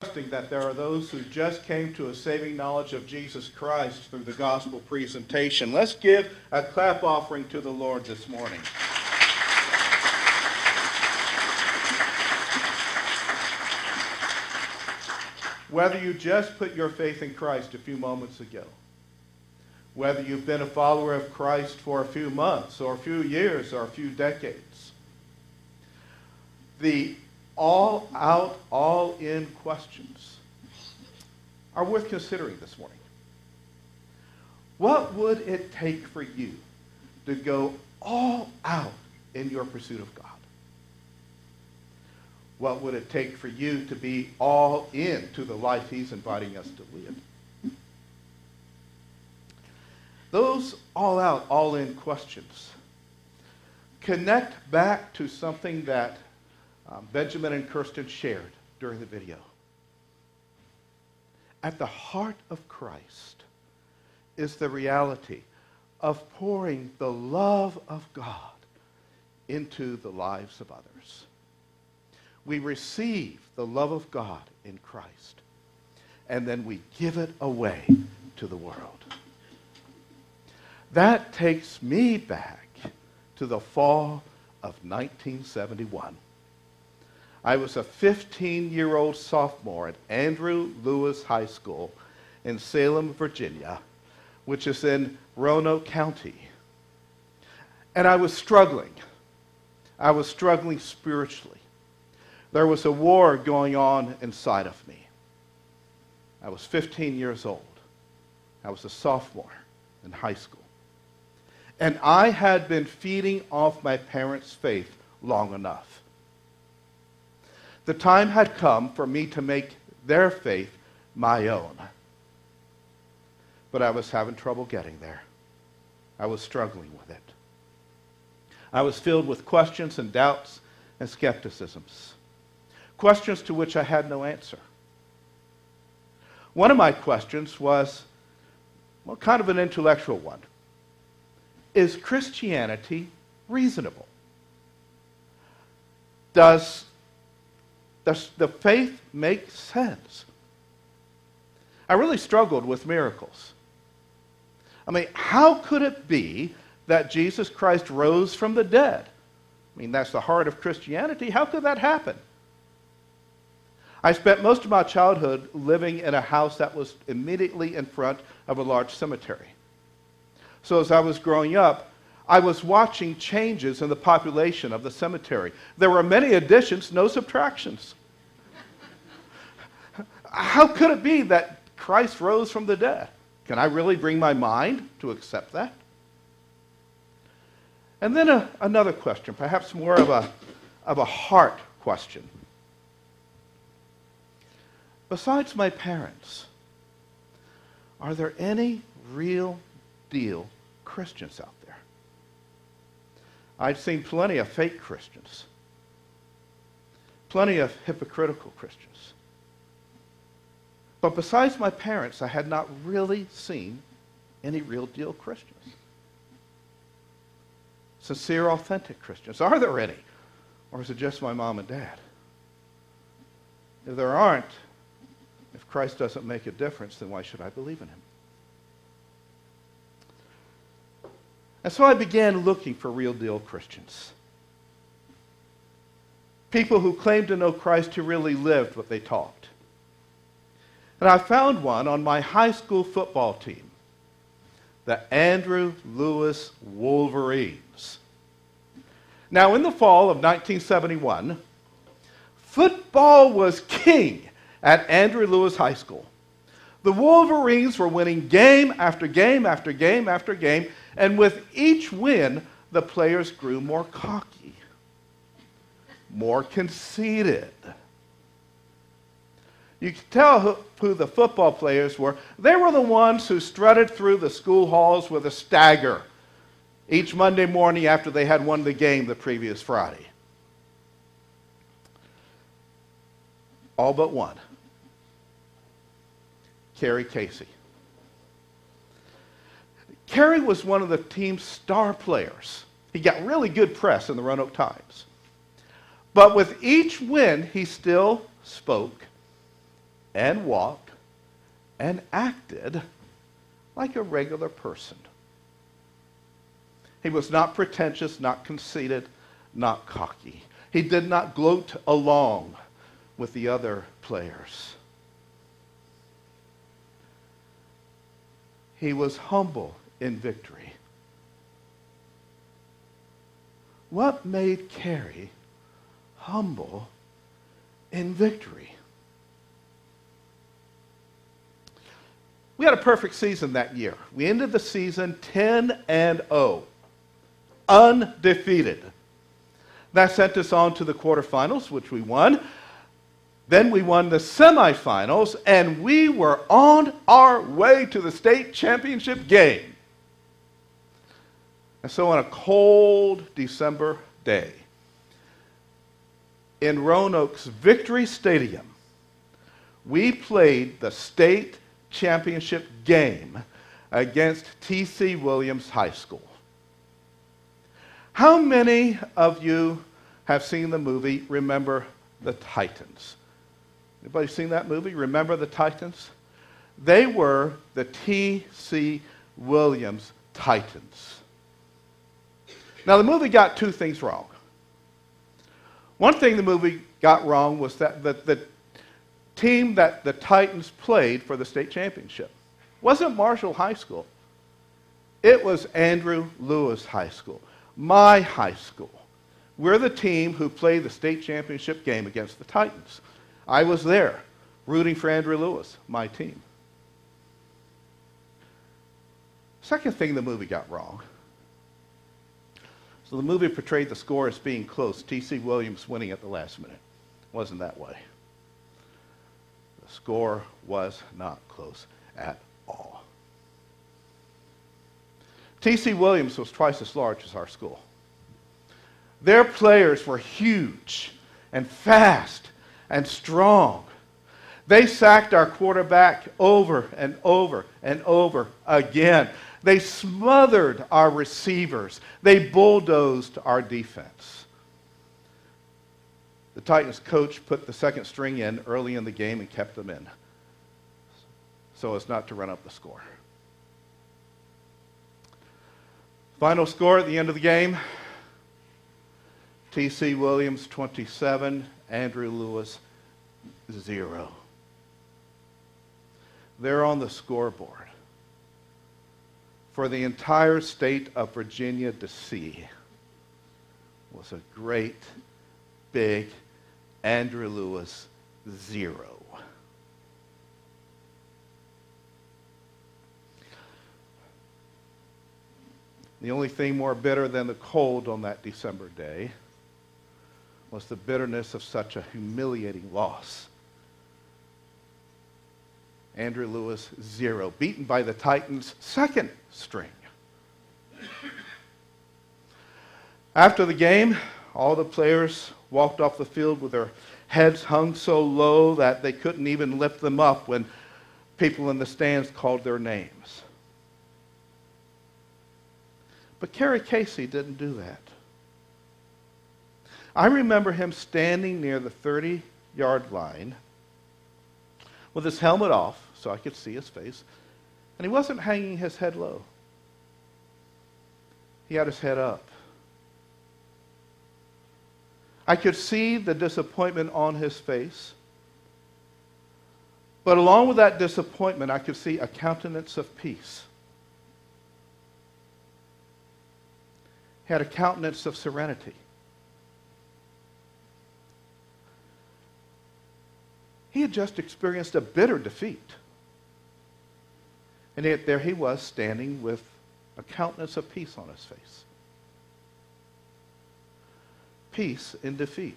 trusting that there are those who just came to a saving knowledge of Jesus Christ through the gospel presentation. Let's give a clap offering to the Lord this morning. Whether you just put your faith in Christ a few moments ago, whether you've been a follower of Christ for a few months or a few years or a few decades, the all-out, all-in questions are worth considering this morning. What would it take for you to go all out in your pursuit of God? What would it take for you to be all in to the life he's inviting us to live? Those all-out, all-in questions connect back to something that Benjamin and Kirsten shared during the video. At the heart of Christ is the reality of pouring the love of God into the lives of others. We receive the love of God in Christ, and then we give it away to the world. That takes me back to the fall of 1971. I was a 15-year-old sophomore at Andrew Lewis High School in Salem, Virginia, which is in Roanoke County. And I was struggling. I was struggling spiritually. There was a war going on inside of me. I was 15 years old. I was a sophomore in high school. And I had been feeding off my parents' faith long enough. The time had come for me to make their faith my own. But I was having trouble getting there. I was struggling with it. I was filled with questions and doubts and skepticisms. Questions to which I had no answer. One of my questions was, well, kind of an intellectual one. Is Christianity reasonable? Does the faith make sense? I really struggled with miracles. I mean, how could it be that Jesus Christ rose from the dead? I mean, that's the heart of Christianity. How could that happen? I spent most of my childhood living in a house that was immediately in front of a large cemetery. So as I was growing up, I was watching changes in the population of the cemetery. There were many additions, no subtractions. How could it be that Christ rose from the dead? Can I really bring my mind to accept that? And then another question, perhaps more of a heart question. Besides my parents, are there any real deal Christians out there? I've seen plenty of fake Christians, plenty of hypocritical Christians. But besides my parents, I had not really seen any real deal Christians. Sincere, authentic Christians. Are there any? Or is it just my mom and dad? If there aren't, if Christ doesn't make a difference, then why should I believe in him? And so I began looking for real deal Christians. People who claimed to know Christ, who really lived what they taught. And I found one on my high school football team, the Andrew Lewis Wolverines. Now, in the fall of 1971, football was king at Andrew Lewis High School. The Wolverines were winning game after game after game after game, and with each win, the players grew more cocky, more conceited. You could tell who the football players were. They were the ones who strutted through the school halls with a stagger each Monday morning after they had won the game the previous Friday. All but one. Kerry Casey. Kerry was one of the team's star players. He got really good press in the Roanoke Times. But with each win, he still spoke and walked and acted like a regular person. He was not pretentious, not conceited, not cocky. He did not gloat along with the other players. He was humble in victory. What made Kerry humble in victory? We had a perfect season that year. We ended the season 10-0, undefeated. That sent us on to the quarterfinals, which we won. Then we won the semifinals, and we were on our way to the state championship game. And so on a cold December day, in Roanoke's Victory Stadium, we played the state championship game against T.C. Williams High School. How many of you have seen the movie Remember the Titans? Anybody seen that movie, Remember the Titans? They were the T.C. Williams Titans. Now, the movie got two things wrong. One thing the movie got wrong was that the team that the Titans played for the state championship wasn't Marshall High School. It was Andrew Lewis High School, my high school. We're the team who played the state championship game against the Titans. I was there, rooting for Andrew Lewis, my team. Second thing the movie got wrong. So the movie portrayed the score as being close, T.C. Williams winning at the last minute. It wasn't that way. The score was not close at all. T.C. Williams was twice as large as our school. Their players were huge and fast and strong. They sacked our quarterback over and over and over again. They smothered our receivers. They bulldozed our defense. The Titans coach put the second string in early in the game and kept them in so as not to run up the score. Final score at the end of the game, T.C. Williams 27, Andrew Lewis 0. They're on the scoreboard for the entire state of Virginia to see was a great, big Andrew Lewis 0. The only thing more bitter than the cold on that December day was the bitterness of such a humiliating loss. Andrew Lewis 0, beaten by the Titans' second string. After the game, all the players walked off the field with their heads hung so low that they couldn't even lift them up when people in the stands called their names. But Kerry Casey didn't do that. I remember him standing near the 30-yard line with his helmet off so I could see his face, and he wasn't hanging his head low. He had his head up. I could see the disappointment on his face, but along with that disappointment, I could see a countenance of peace. He had a countenance of serenity. He had just experienced a bitter defeat. And yet there he was standing with a countenance of peace on his face. Peace in defeat.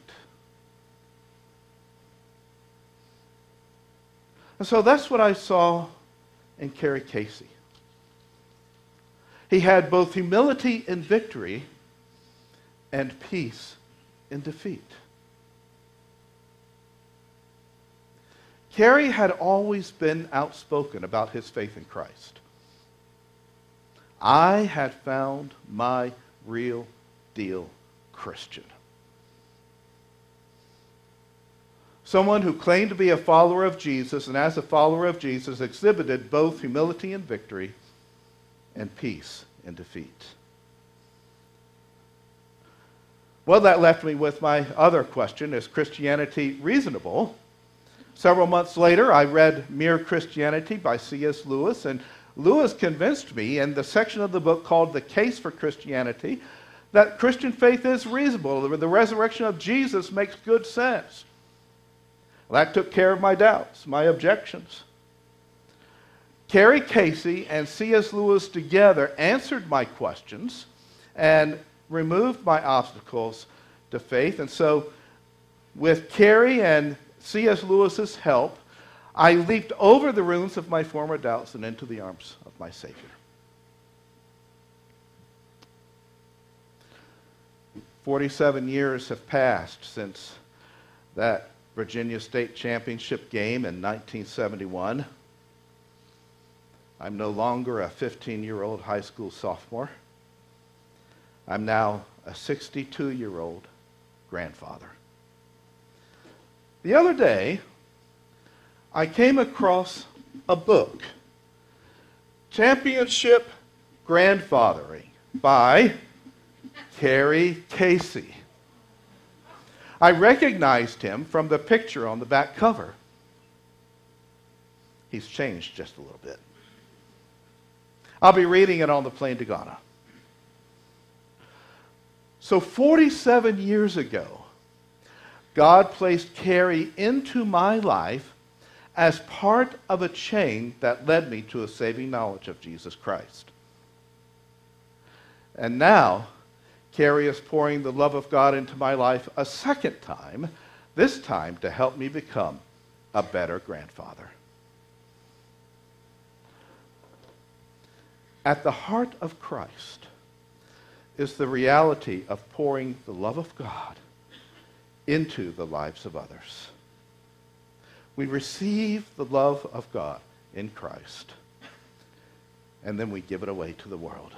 And so that's what I saw in Kerry Casey. He had both humility in victory and peace in defeat. Kerry had always been outspoken about his faith in Christ. I had found my real deal Christian. Someone who claimed to be a follower of Jesus, and as a follower of Jesus exhibited both humility in victory and peace in defeat. Well, that left me with my other question: is Christianity reasonable? Several months later, I read Mere Christianity by C.S. Lewis, and Lewis convinced me in the section of the book called The Case for Christianity that Christian faith is reasonable. The resurrection of Jesus makes good sense. Well, that took care of my doubts, my objections. Carrie Casey and C.S. Lewis together answered my questions and removed my obstacles to faith. And so, with Carrie and C.S. Lewis's help, I leaped over the ruins of my former doubts and into the arms of my Savior. "47 years have passed since that Virginia State Championship game in 1971. I'm no longer a 15-year-old high school sophomore. I'm now a 62-year-old grandfather. The other day, I came across a book, Championship Grandfathering by Carrie Casey. I recognized him from the picture on the back cover. He's changed just a little bit. I'll be reading it on the plane to Ghana. So 47 years ago, God placed Carrie into my life as part of a chain that led me to a saving knowledge of Jesus Christ. And now, Carrie is pouring the love of God into my life a second time, this time to help me become a better grandfather. At the heart of Christ is the reality of pouring the love of God into the lives of others. We receive the love of God in Christ, and then we give it away to the world.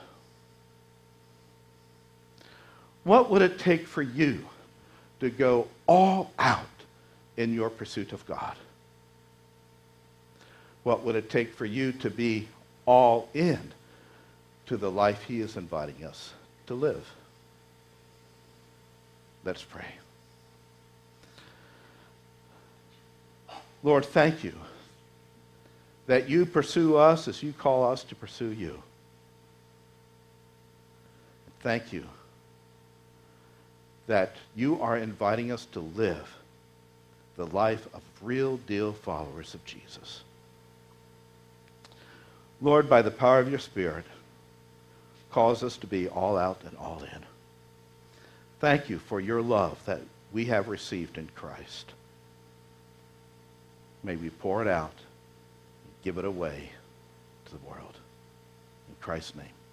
What would it take for you to go all out in your pursuit of God? What would it take for you to be all in to the life He is inviting us to live? Let's pray. Lord, thank you that you pursue us as you call us to pursue you. Thank you that you are inviting us to live the life of real deal followers of Jesus. Lord, by the power of your Spirit, cause us to be all out and all in. Thank you for your love that we have received in Christ. May we pour it out and give it away to the world. In Christ's name.